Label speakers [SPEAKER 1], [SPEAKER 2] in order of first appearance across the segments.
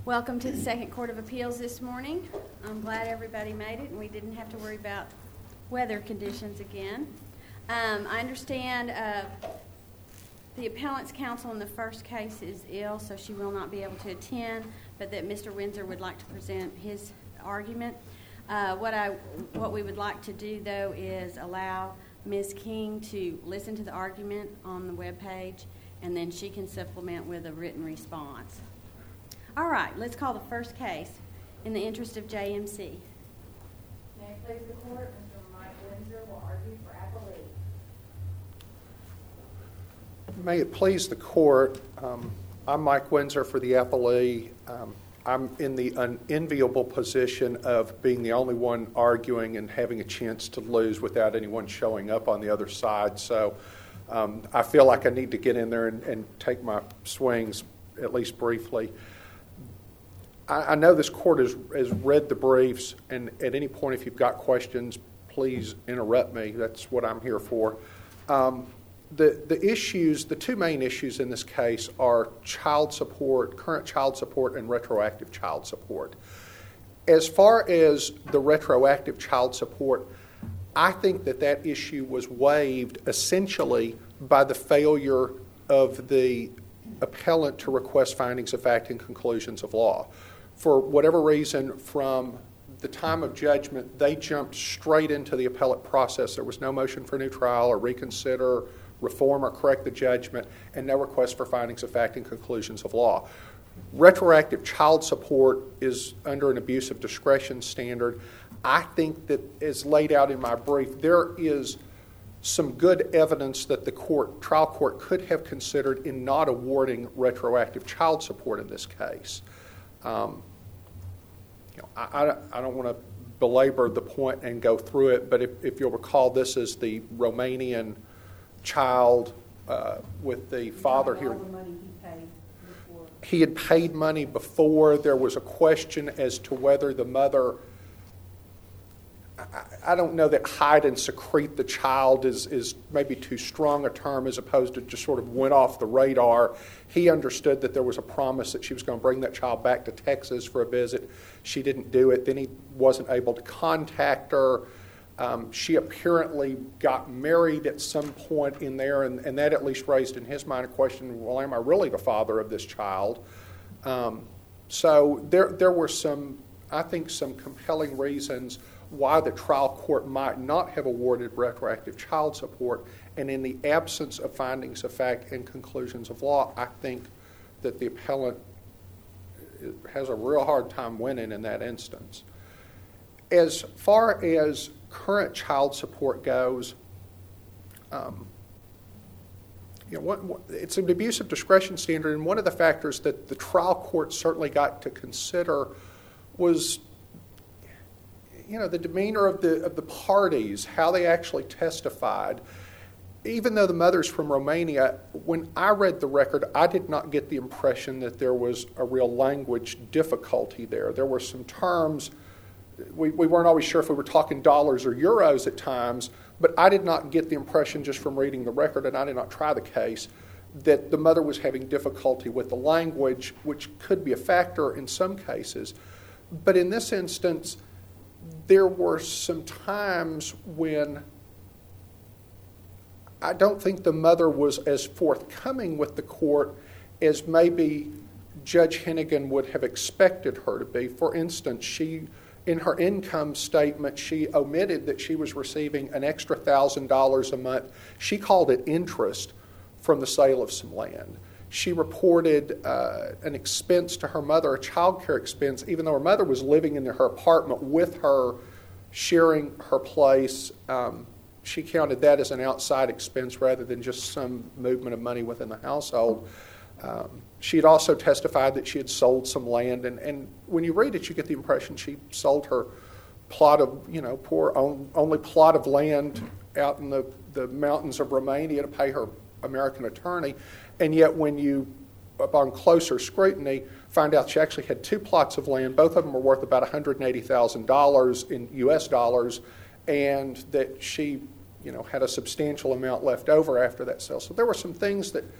[SPEAKER 1] Welcome to the Second Court of Appeals this morning. I'm glad everybody made it and we didn't have to worry about weather conditions again. I understand the appellant's counsel in the first case is ill, so she will not be able to attend, but that Mr. Windsor would like to present his argument. What we would like to do, though, is allow Ms. King to listen to the argument on the webpage, and then she can supplement with a written response. All right, let's call the first case in the interest of JMC.
[SPEAKER 2] May it please the court, Mr. Mike Windsor will argue for appellate.
[SPEAKER 3] May it please the court, I'm Mike Windsor for the appellee. I'm in the unenviable position of being the only one arguing and having a chance to lose without anyone showing up on the other side. So I feel like I need to get in there and take my swings, at least briefly. I know this court has read the briefs, and at any point if you've got questions, please interrupt me. That's what I'm here for. The two main issues in this case are child support, current child support, and retroactive child support. As far as the retroactive child support, I think that issue was waived essentially by the failure of the appellant to request findings of fact and conclusions of law. For whatever reason, from the time of judgment, they jumped straight into the appellate process. There was no motion for new trial or reconsider, reform, or correct the judgment, and no request for findings of fact and conclusions of law. Retroactive child support is under an abuse of discretion standard. I think that, as laid out in my brief, there is some good evidence that the trial court could have considered in not awarding retroactive child support in this case. I don't want to belabor the point and go through it, but if you'll recall, this is the Romanian child with the father here.
[SPEAKER 2] All the money he paid before.
[SPEAKER 3] He had paid money before. There was a question as to whether the mother, I don't know that hide and secrete the child is maybe too strong a term, as opposed to just sort of went off the radar. He understood that there was a promise that she was going to bring that child back to Texas for a visit. She didn't do it. Then he wasn't able to contact her. She apparently got married at some point in there, and that at least raised in his mind a question, well, am I really the father of this child? So there were some compelling reasons why the trial court might not have awarded retroactive child support, and in the absence of findings of fact and conclusions of law, I think that the appellant has a real hard time winning in that instance. As far as current child support goes, it's an abuse of discretion standard, and one of the factors that the trial court certainly got to consider was the demeanor of the parties, how they actually testified. Even though the mother's from Romania, when I read the record, I did not get the impression that there was a real language difficulty there. There were some terms, we weren't always sure if we were talking dollars or euros at times, but I did not get the impression just from reading the record, and I did not try the case, that the mother was having difficulty with the language, which could be a factor in some cases. But in this instance, there were some times when I don't think the mother was as forthcoming with the court as maybe Judge Hennigan would have expected her to be. For instance, in her income statement, she omitted that she was receiving an extra $1,000 a month. She called it interest from the sale of some land. She reported an expense to her mother, a child care expense, even though her mother was living in her apartment with her, sharing her place. She counted that as an outside expense rather than just some movement of money within the household. She had also testified that she had sold some land, and when you read it, you get the impression she sold her plot of, only plot of land out in the mountains of Romania to pay her American attorney. And yet when you, upon closer scrutiny, find out she actually had two plots of land, both of them were worth about $180,000 in US dollars, and that she, had a substantial amount left over after that sale. So there were some things that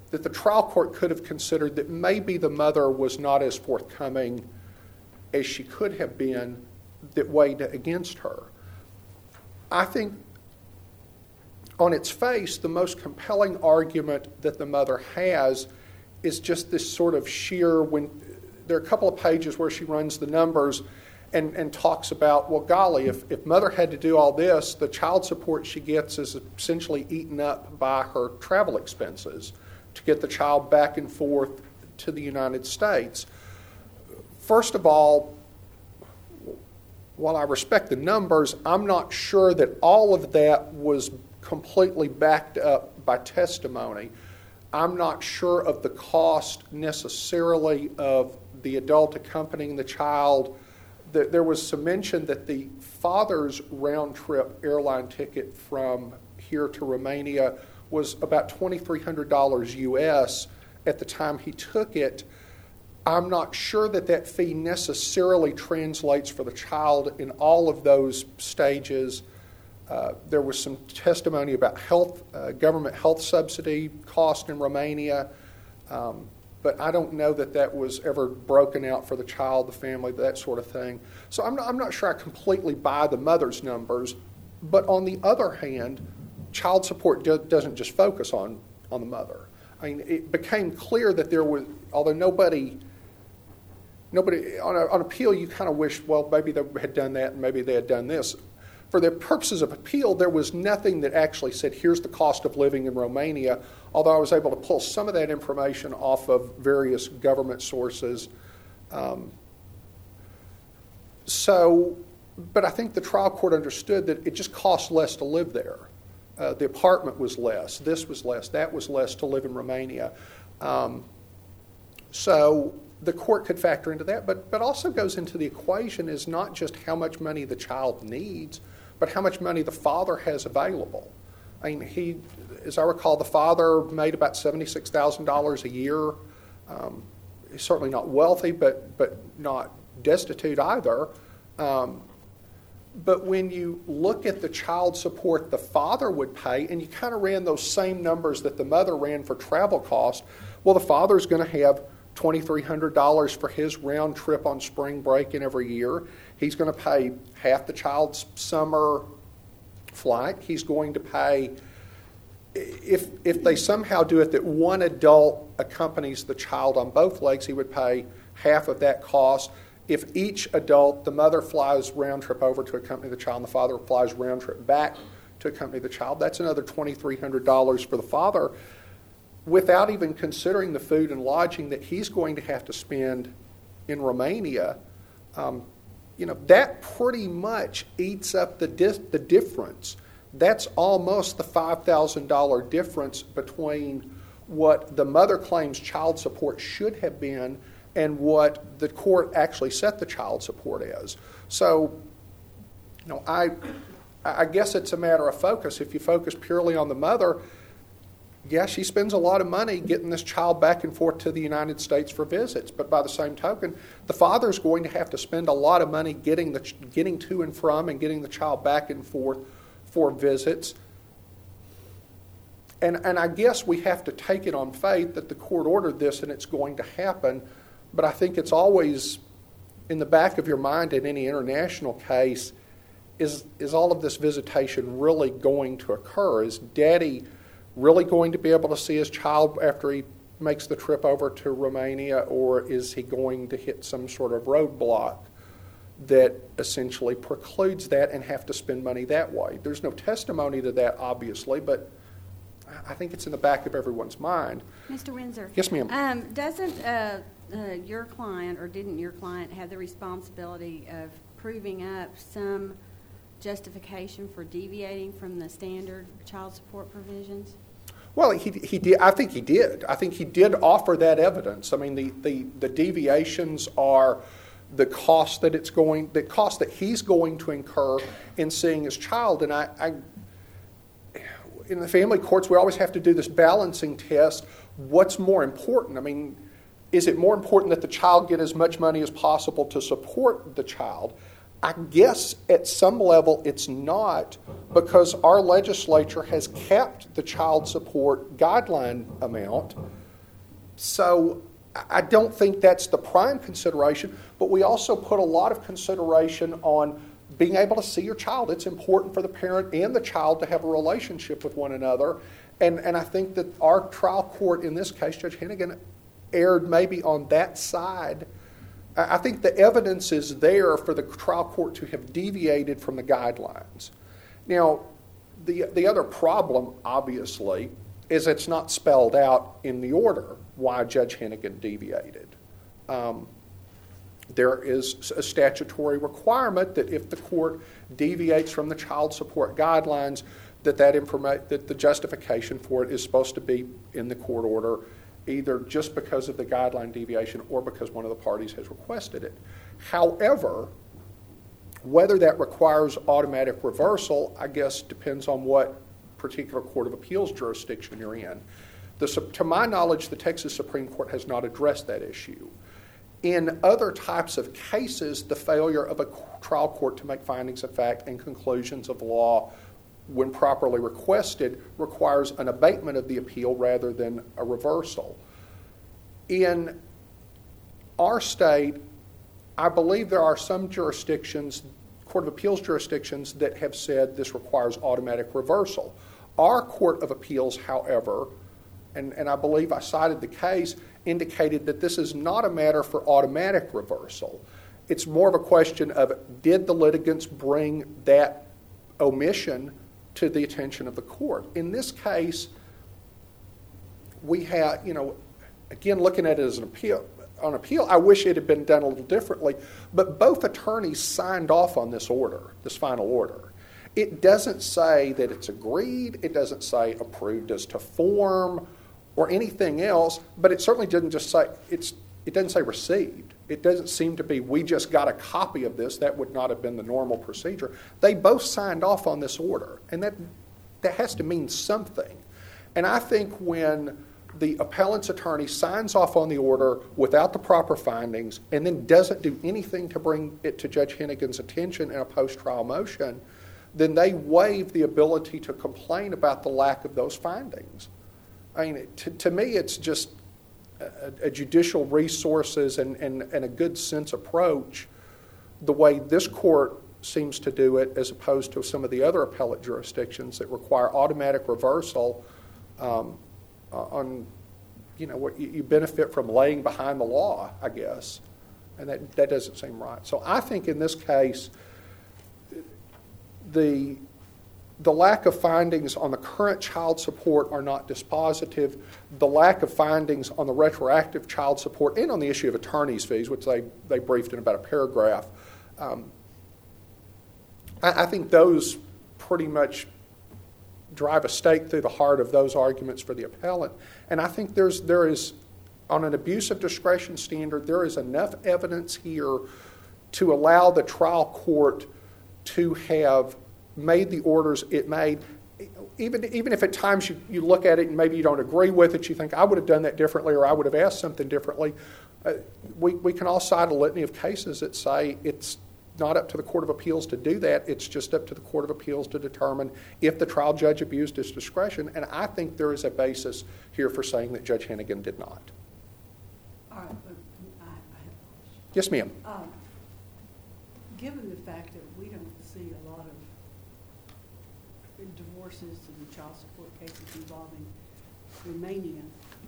[SPEAKER 3] that the trial court could have considered that maybe the mother was not as forthcoming as she could have been that weighed against her. I think on its face, the most compelling argument that the mother has is just this sort of sheer, when there are a couple of pages where she runs the numbers and talks about, well, golly, if mother had to do all this, the child support she gets is essentially eaten up by her travel expenses to get the child back and forth to the United States. First of all, while I respect the numbers, I'm not sure that all of that was completely backed up by testimony. I'm not sure of the cost necessarily of the adult accompanying the child. There was some mention that the father's round-trip airline ticket from here to Romania was about $2,300 US at the time he took it. I'm not sure that that fee necessarily translates for the child in all of those stages. There was some testimony about government health subsidy cost in Romania, but I don't know that that was ever broken out for the child, the family, that sort of thing. So I'm not sure I completely buy the mother's numbers, but on the other hand, child support doesn't just focus on the mother. I mean, it became clear that there was, although nobody on appeal, you kind of wish, well, maybe they had done that and maybe they had done this. For the purposes of appeal, there was nothing that actually said, here's the cost of living in Romania, although I was able to pull some of that information off of various government sources. But I think the trial court understood that it just cost less to live there. The apartment was less, this was less, that was less to live in Romania. So the court could factor into that, but also goes into the equation is not just how much money the child needs, but how much money the father has available. I mean, as I recall, the father made about $76,000 a year. He's certainly not wealthy, but not destitute either. But when you look at the child support the father would pay, and you kind of ran those same numbers that the mother ran for travel costs, well, the father's going to have $2,300 for his round trip on spring break in every year. He's going to pay half the child's summer flight. He's going to pay, if they somehow do it that one adult accompanies the child on both legs, he would pay half of that cost. If each adult, the mother flies round trip over to accompany the child and the father flies round trip back to accompany the child, that's another $2,300 for the father, without even considering the food and lodging that he's going to have to spend in Romania. That pretty much eats up the difference. That's almost the $5,000 difference between what the mother claims child support should have been and what the court actually set the child support as. So, I guess it's a matter of focus. If you focus purely on the mother, yeah, she spends a lot of money getting this child back and forth to the United States for visits. But by the same token, the father's going to have to spend a lot of money getting to and from and getting the child back and forth for visits. And I guess we have to take it on faith that the court ordered this and it's going to happen. But I think it's always in the back of your mind in any international case, is all of this visitation really going to occur? Is daddy really going to be able to see his child after he makes the trip over to Romania, or is he going to hit some sort of roadblock that essentially precludes that and have to spend money that way? There's no testimony to that, obviously, but I think it's in the back of everyone's mind.
[SPEAKER 1] Mr. Windsor.
[SPEAKER 3] Yes, ma'am.
[SPEAKER 1] Doesn't your client, or didn't your client, have the responsibility of proving up some justification for deviating from the standard child support provisions?
[SPEAKER 3] Well, he did. I think he did. I think he did offer that evidence. I mean, the deviations are the cost that he's going to incur in seeing his child. And I in the family courts, we always have to do this balancing test. What's more important? I mean, is it more important that the child get as much money as possible to support the child? I guess at some level it's not, because our legislature has capped the child support guideline amount So I don't think that's the prime consideration, but we also put a lot of consideration on being able to see your child. It's important for the parent and the child to have a relationship with one another. And I think that our trial court, in this case, Judge Hennigan, erred maybe on that side. I think the evidence is there for the trial court to have deviated from the guidelines. Now, the other problem, obviously, is it's not spelled out in the order why Judge Hennigan deviated. There is a statutory requirement that if the court deviates from the child support guidelines, that the justification for it is supposed to be in the court order, either just because of the guideline deviation or because one of the parties has requested it. However, whether that requires automatic reversal, I guess, depends on what particular court of appeals jurisdiction you're in. To my knowledge, the Texas Supreme Court has not addressed that issue. In other types of cases, the failure of a trial court to make findings of fact and conclusions of law when properly requested requires an abatement of the appeal rather than a reversal. In our state, I believe there are some jurisdictions, Court of Appeals jurisdictions, that have said this requires automatic reversal. Our Court of Appeals, however, and I believe I cited the case, indicated that this is not a matter for automatic reversal. It's more of a question of, did the litigants bring that omission to the attention of the court? In this case, we have, again, looking at it as an appeal, I wish it had been done a little differently, but both attorneys signed off on this order, this final order. It doesn't say that it's agreed, it doesn't say approved as to form or anything else, but it certainly didn't just say, it doesn't say received. It doesn't seem to be, we just got a copy of this. That would not have been the normal procedure. They both signed off on this order, and that has to mean something. And I think when the appellant's attorney signs off on the order without the proper findings and then doesn't do anything to bring it to Judge Hennigan's attention in a post-trial motion, then they waive the ability to complain about the lack of those findings. I mean, to me, it's just a judicial resources and a good sense approach, the way this court seems to do it, as opposed to some of the other appellate jurisdictions that require automatic reversal on, what you benefit from laying behind the law, I guess. And that doesn't seem right. So I think in this case, the lack of findings on the current child support are not dispositive. The lack of findings on the retroactive child support and on the issue of attorney's fees, which they briefed in about a paragraph, I think those pretty much drive a stake through the heart of those arguments for the appellant. And I think there is, on an abuse of discretion standard, there is enough evidence here to allow the trial court to have made the orders it made, even if at times you look at it and maybe you don't agree with it, you think, I would have done that differently or I would have asked something differently. We can all cite a litany of cases that say it's not up to the Court of Appeals to do that. It's just up to the Court of Appeals to determine if the trial judge abused his discretion. And I think there is a basis here for saying that Judge Hennigan did not.
[SPEAKER 4] All right, but I have a question.
[SPEAKER 3] Yes, ma'am.
[SPEAKER 4] Given the fact that we don't see a lot of divorces and child support cases involving Romania,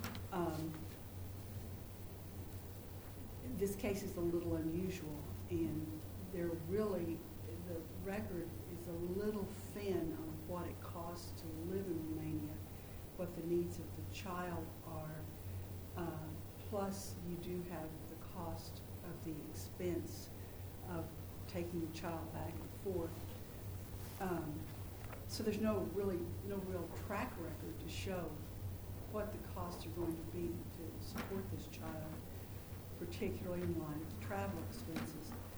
[SPEAKER 4] this case is a little unusual, and the record is a little thin on what it costs to live in Romania, what the needs of the child are, plus you do have the cost of the expense of taking the child back and forth. So there's no real track record to show what the costs are going to be to support this child, particularly in light of the travel expenses.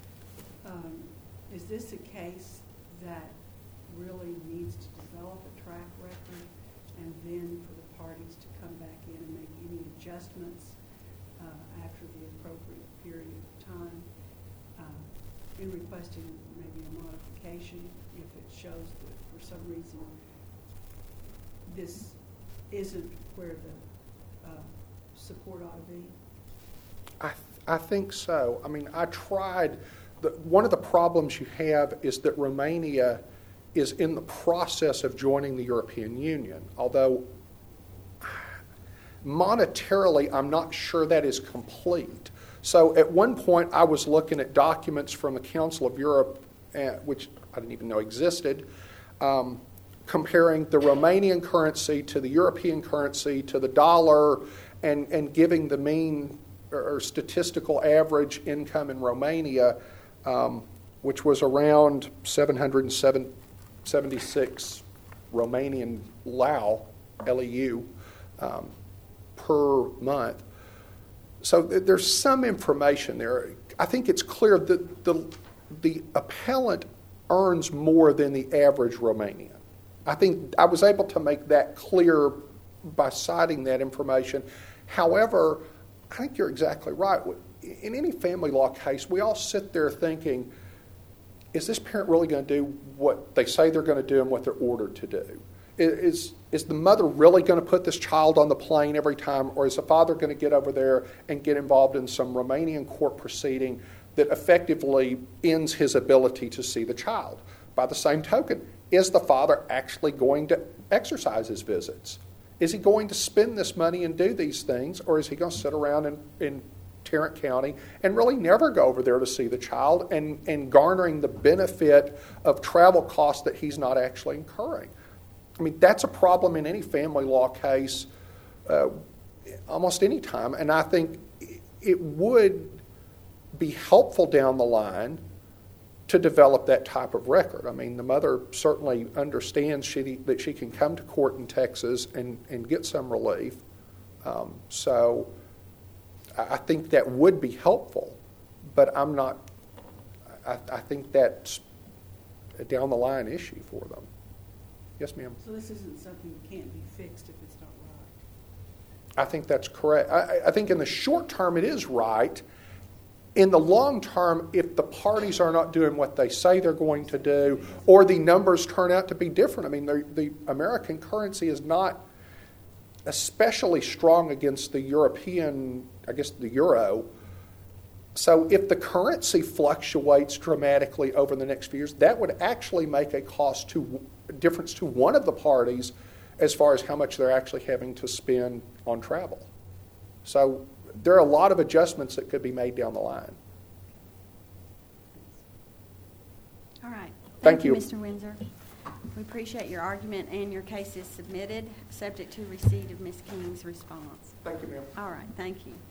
[SPEAKER 4] Is this a case that really needs to develop a track record and then for the parties to come back in and make any adjustments after the appropriate period of time in requesting maybe a modification if it shows that for some reason this isn't where the support ought to be?
[SPEAKER 3] I think so. I mean, I tried. One of the problems you have is that Romania is in the process of joining the European Union, although monetarily I'm not sure that is complete. So at one point I was looking at documents from the Council of Europe, which I didn't even know existed, comparing the Romanian currency to the European currency to the dollar and giving the mean or statistical average income in Romania, which was around 776 Romanian leu, L-E-U, per month. So there's some information there. I think it's clear that the appellant earns more than the average Romanian. I think I was able to make that clear by citing that information. However, I think you're exactly right. In any family law case, we all sit there thinking, is this parent really going to do what they say they're going to do and what they're ordered to do? Is the mother really going to put this child on the plane every time, or is the father going to get over there and get involved in some Romanian court proceeding that effectively ends his ability to see the child? By the same token, is the father actually going to exercise his visits? Is he going to spend this money and do these things, or is he going to sit around in Tarrant County and really never go over there to see the child and garnering the benefit of travel costs that he's not actually incurring? I mean, that's a problem in any family law case almost any time, and I think it would be helpful down the line to develop that type of record. I mean, the mother certainly understands that she can come to court in Texas and get some relief. So I think that would be helpful, but I'm not, I think that's a down the line issue for them. Yes, ma'am.
[SPEAKER 4] So this isn't something that can't be fixed if it's not right?
[SPEAKER 3] I think that's correct. I think in the short term it is right. In the long term, if the parties are not doing what they say they're going to do, or the numbers turn out to be different, I mean, the American currency is not especially strong against the European, I guess the euro. So if the currency fluctuates dramatically over the next few years, that would actually make a difference to one of the parties as far as how much they're actually having to spend on travel. So there are a lot of adjustments that could be made down the line.
[SPEAKER 1] All right.
[SPEAKER 3] Thank you.
[SPEAKER 1] Mr. Windsor. We appreciate your argument, and your case is submitted, subject to receipt of Ms. King's response.
[SPEAKER 3] Thank you, ma'am.
[SPEAKER 1] All right. Thank you.